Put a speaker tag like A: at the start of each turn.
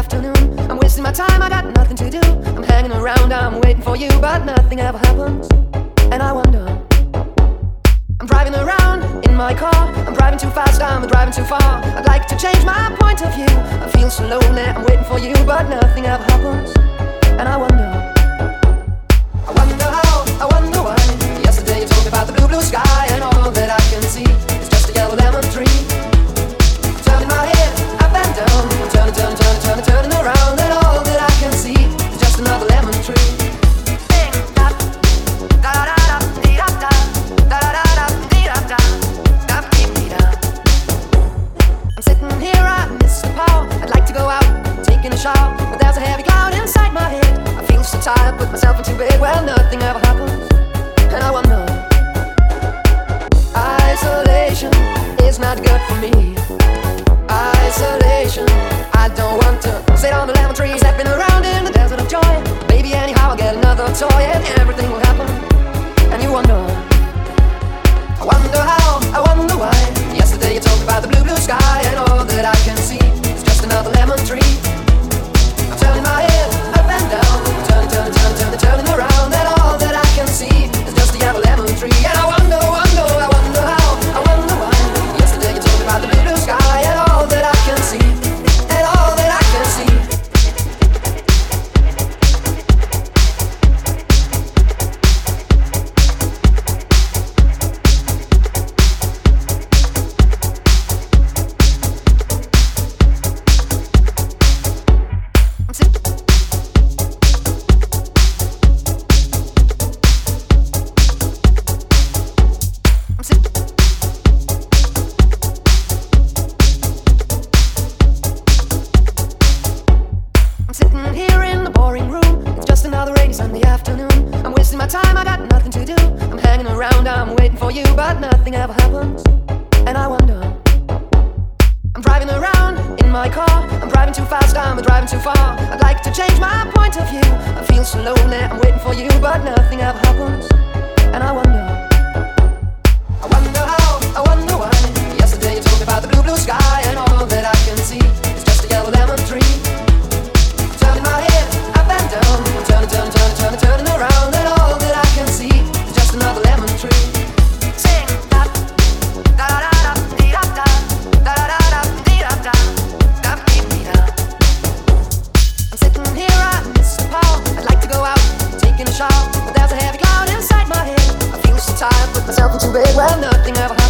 A: afternoon. I'm wasting my time, I got nothing to do. I'm hanging around, I'm waiting for you, but nothing ever happens. And I wonder, I'm driving around in my car. I'm driving too fast, I'm driving too far. I'd like to change my point of view. I feel so lonely, I'm waiting for you, but nothing ever happens. And I wonder how, I wonder why. Yesterday you told me about the blue, blue sky, and all that I can see is just a yellow lemon tree. Turning my head up and down, turning around, and all that I can see is just another lemon tree. I'm sitting here, I miss the power. I'd like to go out, taking a shower, but there's a heavy cloud inside my head. I feel so tired, put myself into bed. Well, nothing ever happens, and I wonder. Isolation is not good for me. Isolation, I don't want to sit on the lemon tree, stepping around in the desert of joy. Maybe anyhow I'll get another toy and everything will happen. And you wonder, I wonder how, I wonder why. Yesterday you talked about the blue, blue sky, and all that I can see is just another lemon tree. I'm turning my head up and down, turning around, and all that I can see is just a yellow lemon tree. And I wonder, I wonder how, I wonder why. Yesterday you told me about the blue, blue sky, and all that I can see, and all that I can see. I'm sitting here in the boring room. It's just another rainy Sunday afternoon. I'm wasting my time, I got nothing to do. I'm hanging around, I'm waiting for you, but nothing ever happens. And I wonder, I'm driving around in my car. I'm driving too fast, I'm driving too far. I'd like to change my point of view. I feel so lonely, I'm waiting for you, but nothing ever happens. And I wonder how, I wonder why. Yesterday you told me about the blue, blue sky, and all that I can see is just a yellow lemon tree. Turning my head up and down, turning around, and all that I can see is just another lemon tree. Sing da da da da dee da da da da da dee da da da dee da. I'm sitting here, I miss the power. I'd like to go out, taking a shower, but there's a heavy cloud inside my head. I feel so tired, put myself into bed. Well, nothing ever